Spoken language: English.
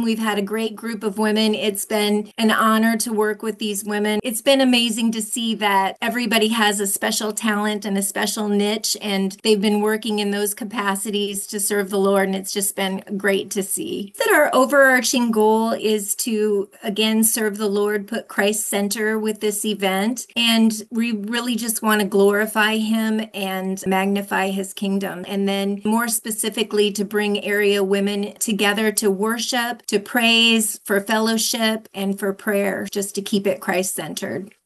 We've had a great group of women. It's been an honor to work with these women. It's been amazing to see that everybody has a special talent and a special niche, and they've been working in those capacities to serve the Lord. And it's just been great to see that our overarching goal is to, again, serve the Lord, put Christ center with this event. And we really just want to glorify him and magnify his kingdom. And then more specifically, to bring area women together to worship, to praise, for fellowship, and for prayer, just to keep it Christ centered.